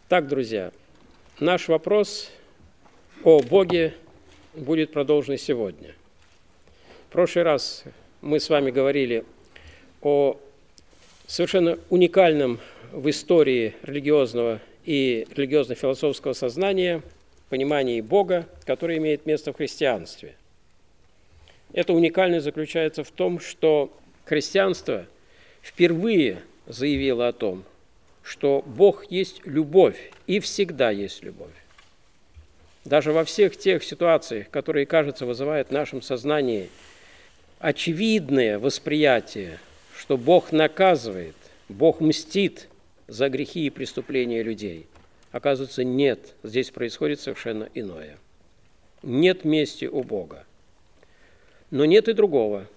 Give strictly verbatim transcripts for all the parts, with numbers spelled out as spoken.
Так, друзья, наш вопрос о Боге будет продолжен сегодня. В прошлый раз мы с вами говорили о совершенно уникальном в истории религиозного и религиозно-философского сознания понимании Бога, которое имеет место в христианстве. Эта уникальность заключается в том, что христианство впервые заявило о том, что Бог есть любовь и всегда есть любовь. Даже во всех тех ситуациях, которые, кажется, вызывают в нашем сознании очевидное восприятие, что Бог наказывает, Бог мстит за грехи и преступления людей, оказывается, нет, здесь происходит совершенно иное. Нет мести у Бога. Но нет и другого.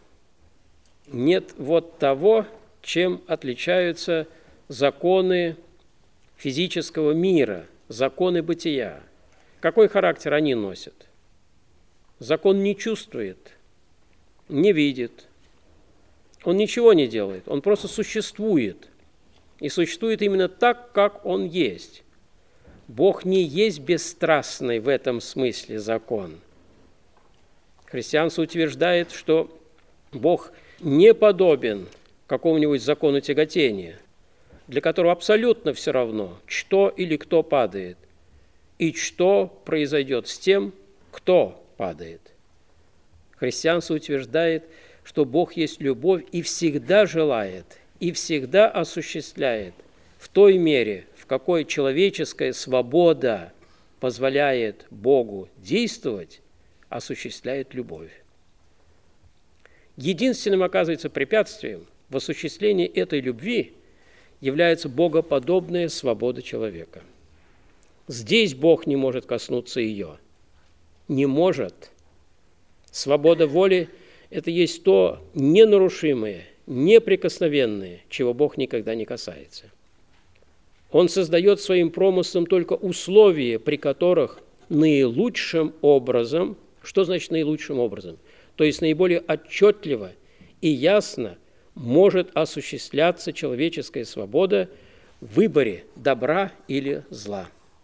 Нет вот того, чем отличаются законы физического мира, законы бытия. Какой характер они носят? Закон не чувствует, не видит, он ничего не делает, он просто существует. И существует именно так, как он есть. Бог не есть бесстрастный в этом смысле закон. Христианство утверждает, что Бог не подобен какому-нибудь закону тяготения, для которого абсолютно все равно, что или кто падает, и что произойдет с тем, кто падает. Христианство утверждает, что Бог есть любовь и всегда желает, и всегда осуществляет в той мере, в какой человеческая свобода позволяет Богу действовать, осуществляет любовь. Единственным, оказывается, препятствием в осуществлении этой любви является богоподобная свобода человека. Здесь Бог не может коснуться ее. Не может. Свобода воли – это есть то ненарушимое, неприкосновенное, чего Бог никогда не касается. Он создает своим промыслом только условия, при которых наилучшим образом, что значит наилучшим образом? То есть наиболее отчетливо и ясно может осуществляться человеческая свобода в выборе добра или зла.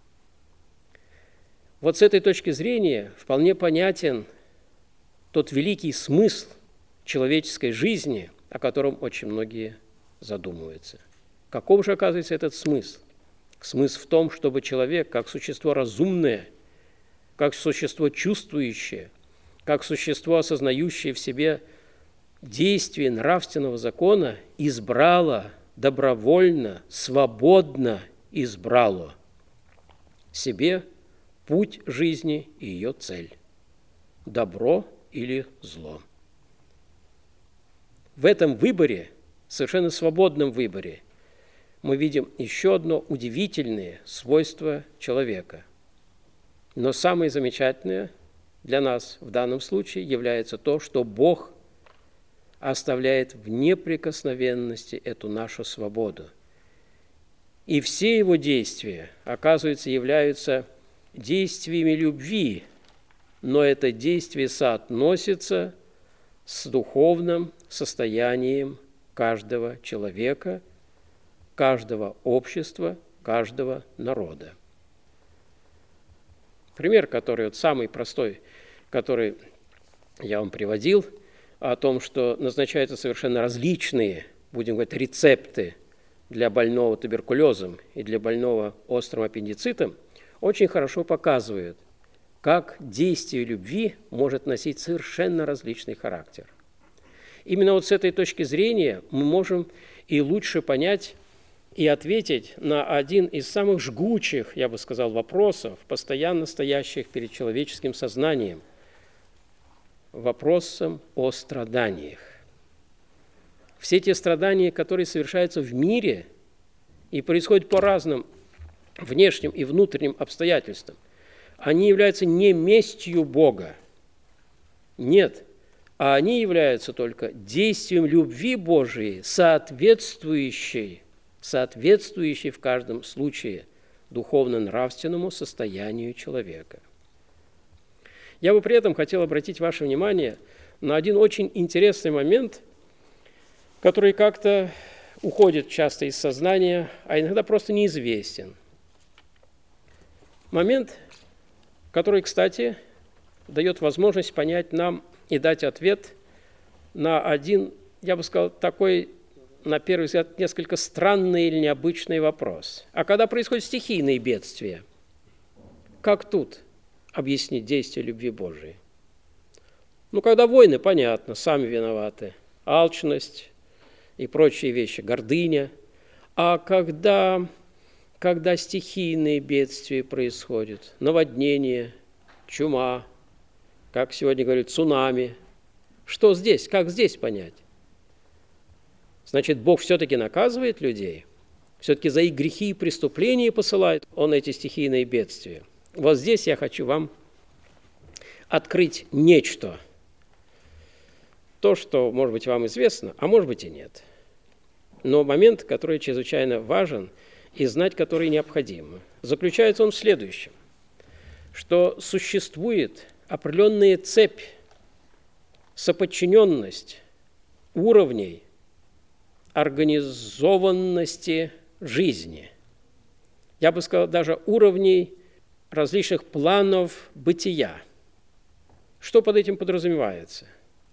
Вот с этой точки зрения вполне понятен тот великий смысл человеческой жизни, о котором очень многие задумываются. Каков же оказывается этот смысл? Смысл в том, чтобы человек, как существо разумное, как существо чувствующее, как существо, осознающее в себе действие нравственного закона, избрало добровольно, свободно избрало себе путь жизни и ее цель – добро или зло. В этом выборе, совершенно свободном выборе, мы видим еще одно удивительное свойство человека. Но самое замечательное для нас в данном случае является то, что Бог оставляет в неприкосновенности эту нашу свободу. И все его действия, оказывается, являются действиями любви, но это действие соотносится с духовным состоянием каждого человека, каждого общества, каждого народа. Пример, который вот самый простой, который я вам приводил, о том, что назначаются совершенно различные, будем говорить, рецепты для больного туберкулезом и для больного острым аппендицитом, очень хорошо показывает, как действие любви может носить совершенно различный характер. Именно вот с этой точки зрения мы можем и лучше понять и ответить на один из самых жгучих, я бы сказал, вопросов, постоянно стоящих перед человеческим сознанием, вопросом о страданиях. Все те страдания, которые совершаются в мире и происходят по разным внешним и внутренним обстоятельствам, они являются не местью Бога. Нет, а они являются только действием любви Божией, соответствующей, соответствующей в каждом случае духовно-нравственному состоянию человека. Я бы при этом хотел обратить ваше внимание на один очень интересный момент, который как-то уходит часто из сознания, а иногда просто неизвестен. момент, который, кстати, дает возможность понять нам и дать ответ на один, я бы сказал, такой, на первый взгляд, несколько странный или необычный вопрос. А когда происходят стихийные бедствия, как тут объяснить действие любви Божией? Ну, когда войны, понятно, сами виноваты. Алчность и прочие вещи, гордыня. А когда, когда стихийные бедствия происходят, наводнение, чума, как сегодня говорят, цунами, что здесь, как здесь понять? Значит, Бог все-таки наказывает людей, все-таки за их грехи и преступления посылает Он эти стихийные бедствия. Вот здесь я хочу вам открыть нечто, то, что, может быть, вам известно, а может быть и нет. Но момент, который чрезвычайно важен и знать который необходимо, заключается он в следующем, что существует определенная цепь, соподчиненность уровней организованности жизни. Я бы сказал, даже уровней различных планов бытия. Что под этим подразумевается?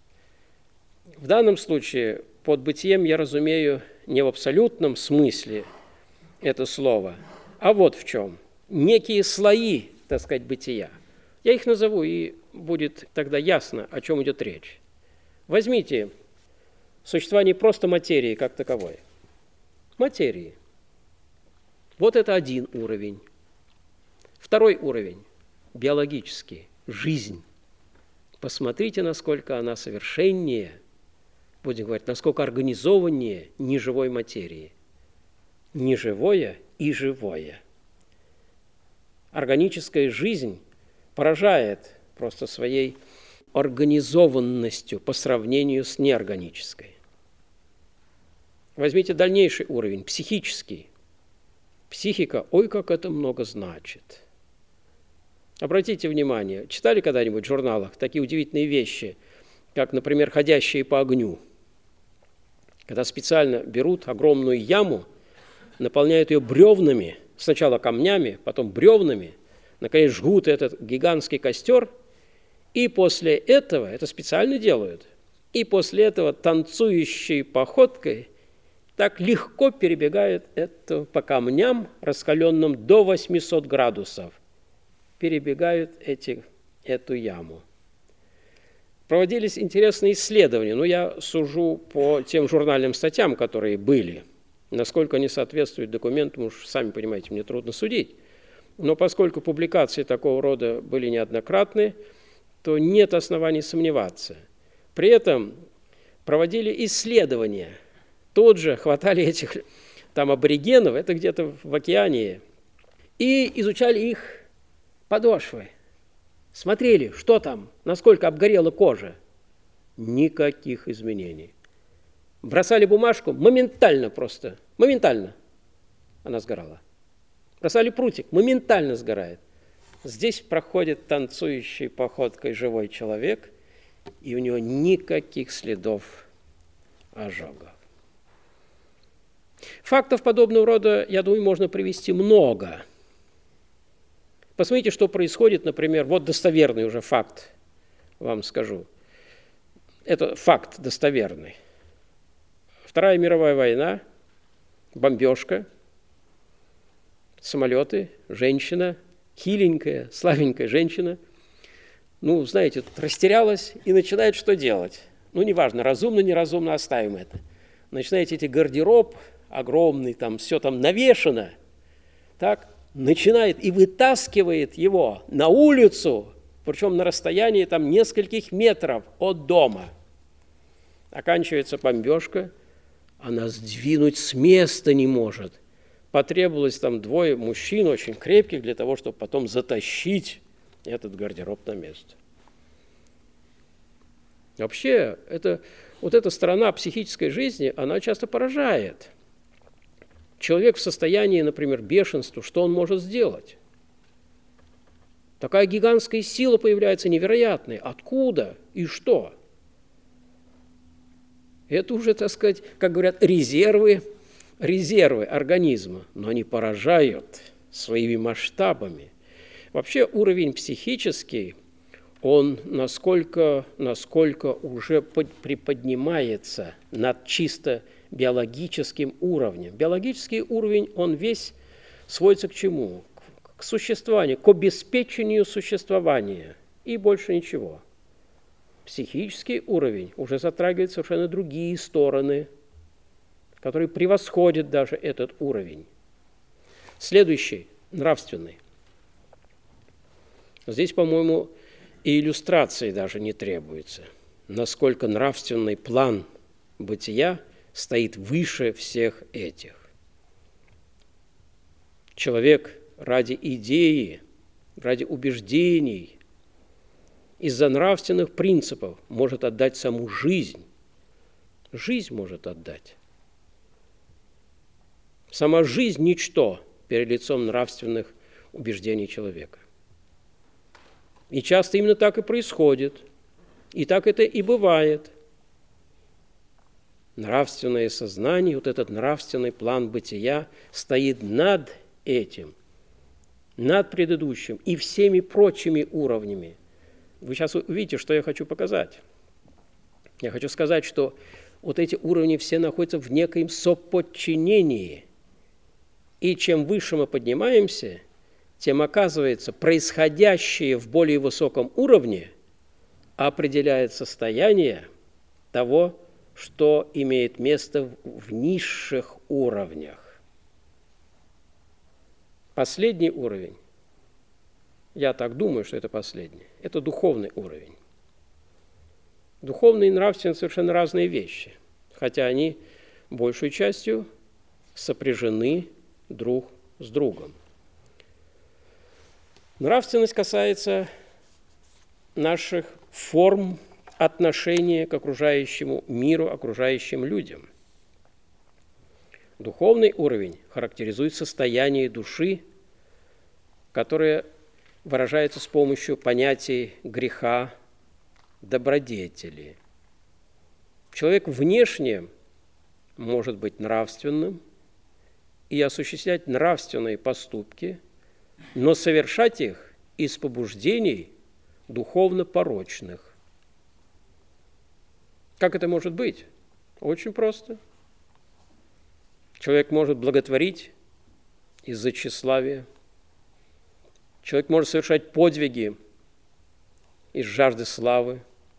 В данном случае под бытием я разумею не в абсолютном смысле это слово, а вот в чем. Некие слои, так сказать, бытия. Я их назову, и будет тогда ясно, о чем идет речь. Возьмите существование просто материи как таковой. Материи. Вот это один уровень. Второй уровень – биологический, жизнь. Посмотрите, насколько она совершеннее, будем говорить, насколько организованнее неживой материи. Неживое и живое. Органическая жизнь поражает просто своей организованностью по сравнению с неорганической. Возьмите дальнейший уровень, психический. Психика, ой, как это много значит. Обратите внимание, читали когда-нибудь в журналах такие удивительные вещи, как, например, «Ходящие по огню», когда специально берут огромную яму, наполняют ее бревнами, сначала камнями, потом бревнами, наконец жгут этот гигантский костер, и после этого, это специально делают, и после этого танцующей походкой так легко перебегают это по камням, раскаленным до восьмисот градусов, перебегают эти, эту яму. Проводились интересные исследования, но я сужу по тем журнальным статьям, которые были. Насколько они соответствуют документам, уж сами понимаете, мне трудно судить. Но поскольку публикации такого рода были неоднократны, то нет оснований сомневаться. При этом проводили исследования. Тут же хватали этих там аборигенов, это где-то в океане, и изучали их подошвы. Смотрели, что там, насколько обгорела кожа. Никаких изменений. Бросали бумажку, моментально просто, моментально она сгорала. Бросали прутик, моментально сгорает. Здесь проходит танцующий походкой живой человек, и у него никаких следов ожогов. Фактов подобного рода, я думаю, можно привести много. Посмотрите, что происходит, например, вот достоверный уже факт, вам скажу. Это факт достоверный. Вторая мировая война, бомбежка, самолеты, женщина, хиленькая, славенькая женщина, ну, знаете, тут растерялась и начинает что делать? Ну, неважно, разумно, неразумно, оставим это. Начинаете эти гардероб огромный, там все там навешано, так, начинает и вытаскивает его на улицу, причем на расстоянии там нескольких метров от дома. Оканчивается бомбежка, она сдвинуть с места не может. Потребовалось там двое мужчин очень крепких для того, чтобы потом затащить этот гардероб на место. Вообще, это, вот эта сторона психической жизни, она часто поражает. Человек в состоянии, например, бешенства, что он может сделать? Такая гигантская сила появляется невероятная. Откуда и что? Это уже, так сказать, как говорят, резервы, резервы организма, но они поражают своими масштабами. Вообще уровень психический, он насколько, насколько уже приподнимается над чисто биологическим уровнем. Биологический уровень, он весь сводится к чему? К существованию, к обеспечению существования и больше ничего. Психический уровень уже затрагивает совершенно другие стороны, которые превосходят даже этот уровень. Следующий, нравственный. Здесь, по-моему, и иллюстрации даже не требуется, насколько нравственный план бытия стоит выше всех этих. Человек ради идеи, ради убеждений, из-за нравственных принципов может отдать саму жизнь. Жизнь может отдать. Сама жизнь – ничто перед лицом нравственных убеждений человека. И часто именно так и происходит. И так это и бывает. Нравственное сознание, вот этот нравственный план бытия стоит над этим, над предыдущим и всеми прочими уровнями. Вы сейчас увидите, что я хочу показать. Я хочу сказать, что вот эти уровни все находятся в некоем соподчинении. И чем выше мы поднимаемся, тем, оказывается, происходящее в более высоком уровне определяет состояние того, что имеет место в низших уровнях. Последний уровень, я так думаю, что это последний, это духовный уровень. Духовный и нравственный – совершенно разные вещи, хотя они большей частью сопряжены друг с другом. Нравственность касается наших форм отношения к окружающему миру, окружающим людям. Духовный уровень характеризует состояние души, которое выражается с помощью понятий греха, добродетели. Человек внешне может быть нравственным и осуществлять нравственные поступки, но совершать их из побуждений духовно порочных. Как это может быть? Очень просто. Человек может благотворить из-за тщеславия. Человек может совершать подвиги из жажды славы.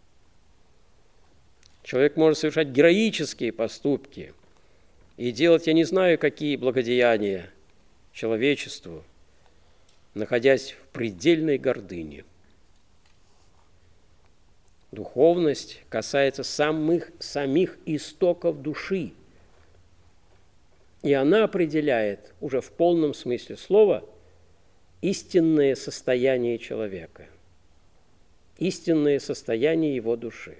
Человек может совершать героические поступки и делать, я не знаю, какие благодеяния человечеству, находясь в предельной гордыне. Духовность касается самых, самих истоков души, и она определяет уже в полном смысле слова истинное состояние человека, истинное состояние его души.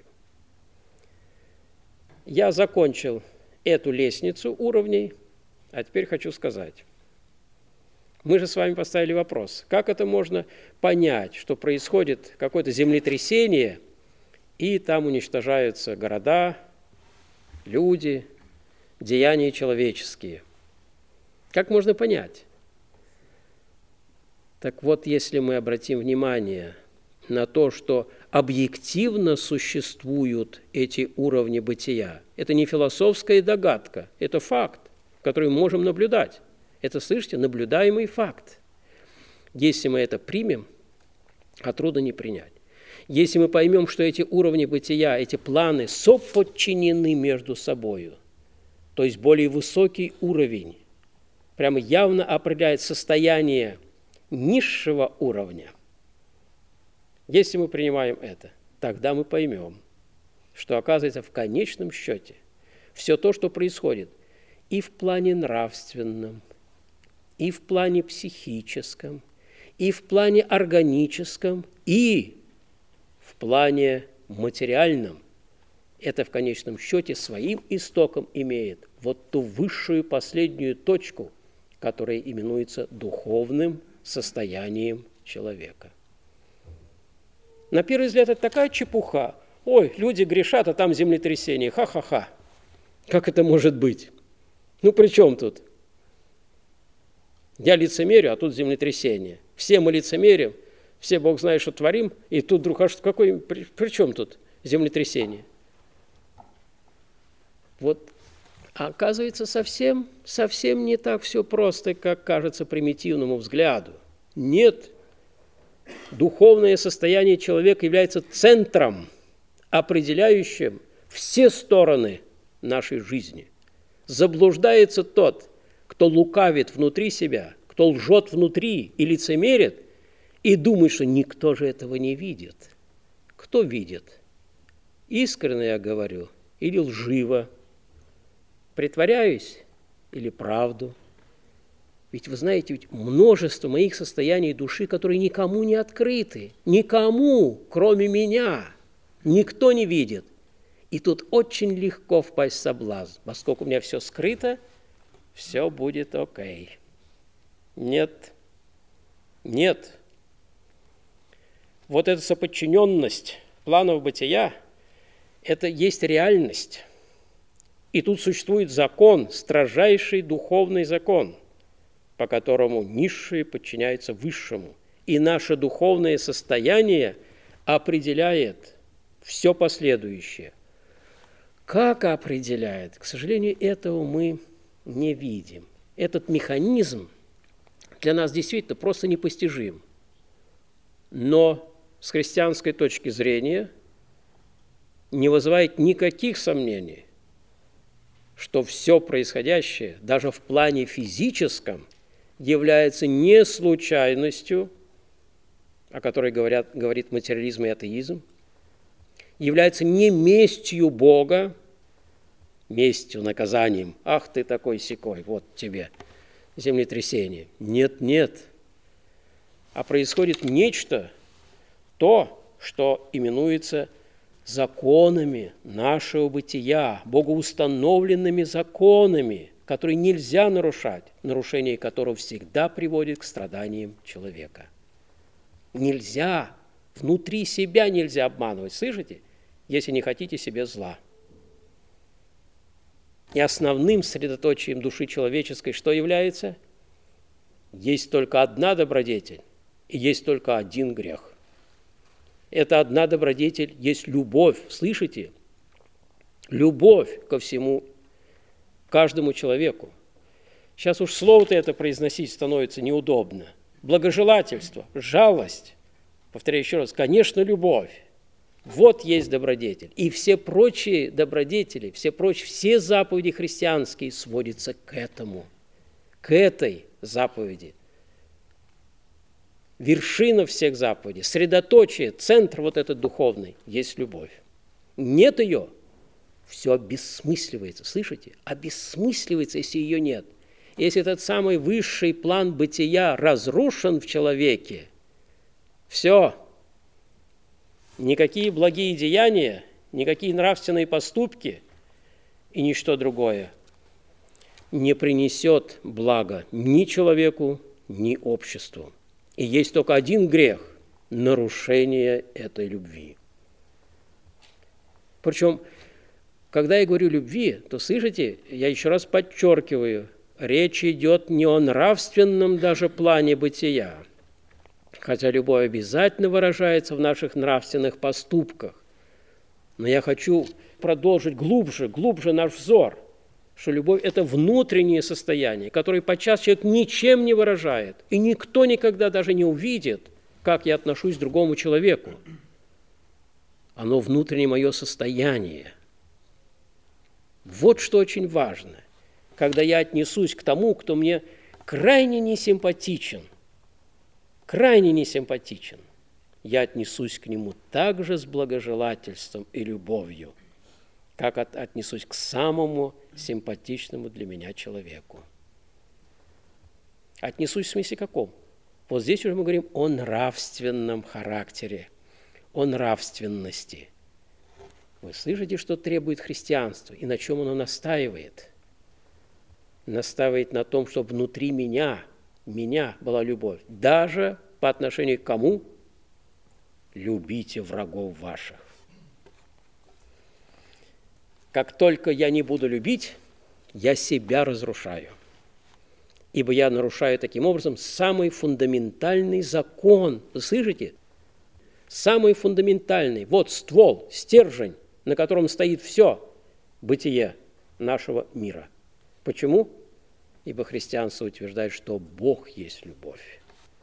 Я закончил эту лестницу уровней, а теперь хочу сказать. Мы же с вами поставили вопрос, как это можно понять, что происходит какое-то землетрясение, и там уничтожаются города, люди, деяния человеческие. Как можно понять? Так вот, если мы обратим внимание на то, что объективно существуют эти уровни бытия, это не философская догадка, это факт, который мы можем наблюдать. Это, слышите, наблюдаемый факт. Если мы это примем, а трудно не принять. Если мы поймем, что эти уровни бытия, эти планы соподчинены между собою, то есть более высокий уровень прямо явно определяет состояние низшего уровня. Если мы принимаем это, тогда мы поймем, что, оказывается, в конечном счете все то, что происходит и в плане нравственном, и в плане психическом, и в плане органическом, и в плане материальном, это в конечном счете своим истоком имеет вот ту высшую последнюю точку, которая именуется духовным состоянием человека. На первый взгляд, это такая чепуха. Ой, люди грешат, а там землетрясение. Ха-ха-ха. Как это может быть? Ну, при чем тут? Я лицемерю, а тут землетрясение. Все мы лицемерим, все Бог знает, что творим, и тут вдруг, а что, какой, при, при чем тут землетрясение? Вот, а оказывается, совсем, совсем не так все просто, как кажется примитивному взгляду. Нет, духовное состояние человека является центром, определяющим все стороны нашей жизни. Заблуждается тот, кто лукавит внутри себя, кто лжет внутри и лицемерит, и думает, что никто же этого не видит. Кто видит? Искренне я говорю или лживо? Притворяюсь или правду? Ведь вы знаете, ведь множество моих состояний души, которые никому не открыты, никому, кроме меня, никто не видит. И тут очень легко впасть в соблазн. Поскольку у меня все скрыто, все будет окей. Нет, нет. Вот эта соподчиненность планов бытия – это есть реальность. И тут существует закон, строжайший духовный закон, по которому низшее подчиняется высшему. И наше духовное состояние определяет все последующее. Как определяет? К сожалению, этого мы не видим. Этот механизм для нас действительно просто непостижим. Но с христианской точки зрения не вызывает никаких сомнений, что все происходящее, даже в плане физическом, является не случайностью, о которой говорят, говорит материализм и атеизм, является не местью Бога, местью, наказанием. Ах, ты такой-сякой, вот тебе землетрясение. Нет, нет. А происходит нечто, то, что именуется законами нашего бытия, богоустановленными законами, которые нельзя нарушать, нарушение которых всегда приводит к страданиям человека. Нельзя, внутри себя нельзя обманывать, слышите, если не хотите себе зла. И основным средоточием души человеческой что является? Есть только одна добродетель и есть только один грех. Эта одна добродетель есть любовь, слышите? Любовь ко всему, каждому человеку. Сейчас уж слово-то это произносить становится неудобно. Благожелательство, жалость, повторяю еще раз, конечно, любовь. Вот есть добродетель. И все прочие добродетели, все прочие, все заповеди христианские сводятся к этому, к этой заповеди. Вершина всех заповедей, средоточие, центр вот этот духовный есть любовь. Нет ее, все обессмысливается, слышите? Обессмысливается, если ее нет. Если этот самый высший план бытия разрушен в человеке, все, никакие благие деяния, никакие нравственные поступки и ничто другое не принесет блага ни человеку, ни обществу. И есть только один грех – нарушение этой любви. Причем, когда я говорю любви, то, слышите, я еще раз подчеркиваю, речь идет не о нравственном даже плане бытия, хотя любовь обязательно выражается в наших нравственных поступках. Но я хочу продолжить глубже, глубже наш взор, что любовь – это внутреннее состояние, которое подчас человек ничем не выражает, и никто никогда даже не увидит, как я отношусь к другому человеку. Оно внутреннее мое состояние. Вот что очень важно, когда я отнесусь к тому, кто мне крайне несимпатичен, крайне несимпатичен, я отнесусь к нему также с благожелательством и любовью, как от, отнесусь к самому симпатичному для меня человеку. Отнесусь в смысле каком? Вот здесь уже мы говорим о нравственном характере, о нравственности. Вы слышите, что требует христианство и на чем оно настаивает? Настаивает на том, чтобы внутри меня, меня была любовь. Даже по отношению к кому? Любите врагов ваших. Как только я не буду любить, я себя разрушаю. ибо я нарушаю таким образом самый фундаментальный закон. Вы слышите? Самый фундаментальный. Вот ствол, стержень, на котором стоит все бытие нашего мира. Почему? Ибо христианство утверждает, что Бог есть любовь.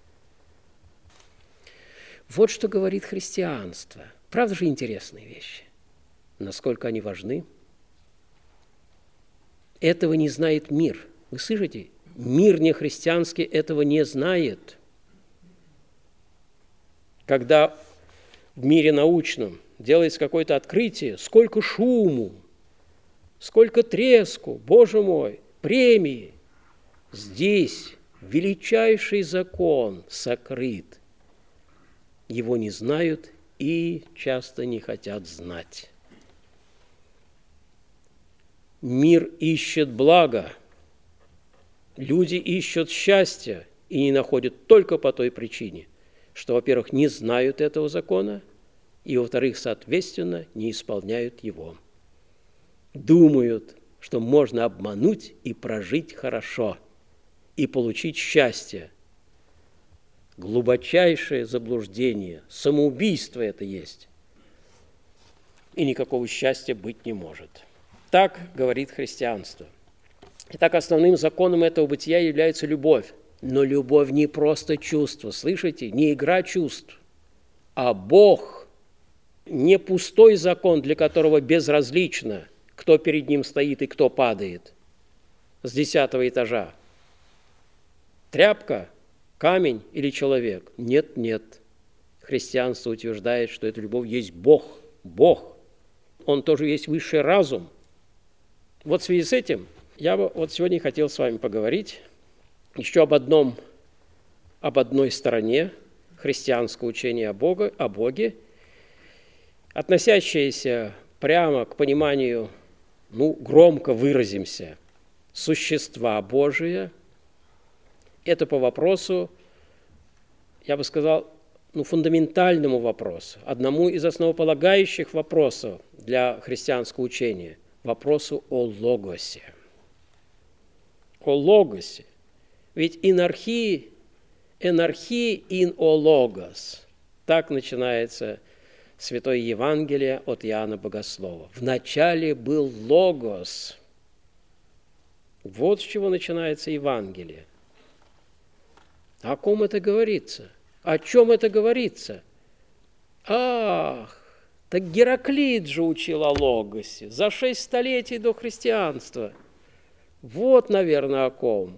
Вот что говорит христианство. Правда же интересные вещи? Насколько они важны? Этого не знает мир. Вы слышите? Мир нехристианский этого не знает. Когда в мире научном делается какое-то открытие, сколько шуму, сколько треску, Боже мой, премии. Здесь величайший закон сокрыт. Его не знают и часто не хотят знать. Мир ищет блага, люди ищут счастья и не находят только по той причине, что, во-первых, не знают этого закона, и, во-вторых, соответственно, не исполняют его. Думают, что можно обмануть и прожить хорошо, и получить счастье. Глубочайшее заблуждение, самоубийство это есть. И никакого счастья быть не может. Так говорит христианство. Итак, основным законом этого бытия является любовь. Но любовь не просто чувство, слышите? Не игра чувств, а Бог. Не пустой закон, для которого безразлично, кто перед ним стоит и кто падает с десятого этажа. Тряпка, камень или человек? Нет, нет. Христианство утверждает, что эта любовь есть Бог. Бог. Он тоже есть высший разум. Вот в связи с этим я бы вот сегодня хотел с вами поговорить еще об одном, об одной стороне христианского учения о Боге, о Боге, относящееся прямо к пониманию, ну, громко выразимся, существа Божия. Это по вопросу, я бы сказал, ну, фундаментальному вопросу, одному из основополагающих вопросов для христианского учения, вопросу о логосе. О логосе. Ведь инархии, энархии ин о логос. Так начинается Святое Евангелие от Иоанна Богослова. Вначале был логос. Вот с чего начинается Евангелие. О ком это говорится? О чем это говорится? Ах, так Гераклит же учил о логосе за шесть столетий до христианства. Вот, наверное, о ком.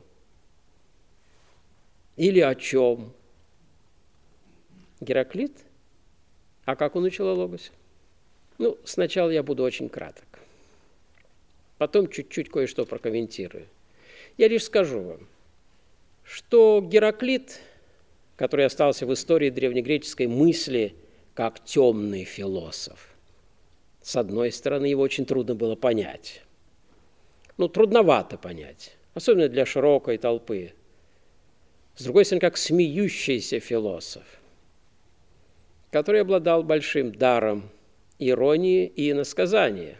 Или о чем? Гераклит? А как он учил о логосе? Ну, сначала я буду очень краток. Потом чуть-чуть кое-что прокомментирую. Я лишь скажу вам, что Гераклит, который остался в истории древнегреческой мысли как темный философ, с одной стороны, его очень трудно было понять. Ну, трудновато понять, особенно для широкой толпы. С другой стороны, как смеющийся философ, который обладал большим даром иронии и иносказания.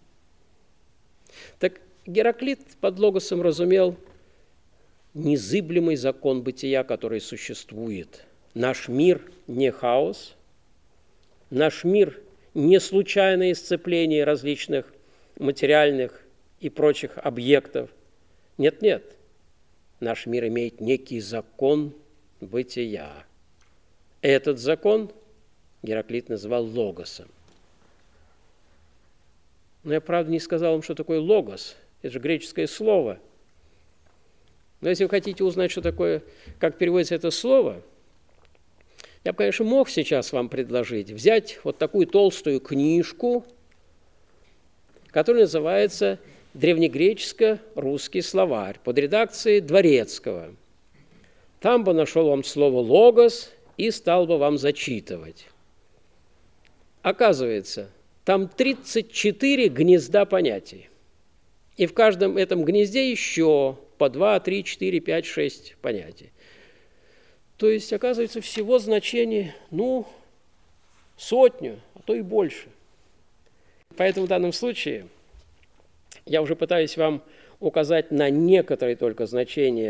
Так Гераклит под логосом разумел незыблемый закон бытия, который существует. Наш мир не хаос, наш мир не случайное сцепление различных материальных и прочих объектов. Нет-нет, наш мир имеет некий закон бытия. Этот закон Гераклит называл логосом. Но я, правда, не сказал вам, что такое логос. Это же греческое слово. Но если вы хотите узнать, что такое, как переводится это слово, я бы, конечно, мог сейчас вам предложить взять вот такую толстую книжку, которая называется «Древнегреческо-русский словарь» под редакцией Дворецкого. Там бы нашел вам слово «логос» и стал бы вам зачитывать. Оказывается, там тридцать четыре гнезда понятий. И в каждом этом гнезде еще по два, три, четыре, пять, шесть понятий. То есть, оказывается, всего значений, ну, сотню, а то и больше. Поэтому в данном случае я уже пытаюсь вам указать на некоторые только значения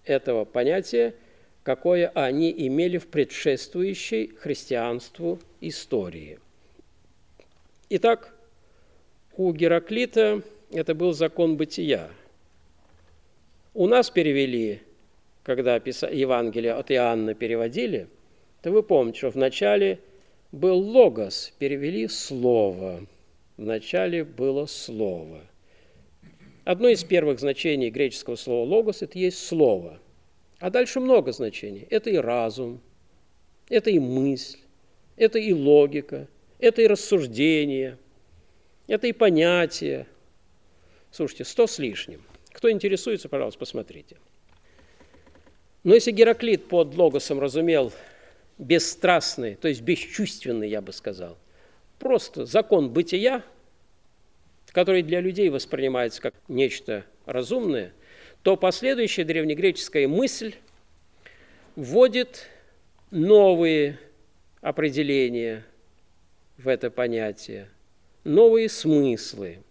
этого понятия, какое они имели в предшествующей христианству истории. Итак, у Гераклита это был закон бытия. У нас перевели, когда Евангелие от Иоанна переводили, то вы помните, что вначале был логос, перевели слово. Вначале было слово. Одно из первых значений греческого слова логос – это есть слово. А дальше много значений. Это и разум, это и мысль, это и логика, это и рассуждение, это и понятие. Слушайте, сто с лишним. Кто интересуется, пожалуйста, посмотрите. Но если Гераклит под логосом разумел бесстрастный, то есть бесчувственный, я бы сказал, просто закон бытия, который для людей воспринимается как нечто разумное, то последующая древнегреческая мысль вводит новые определения в это понятие, новые смыслы.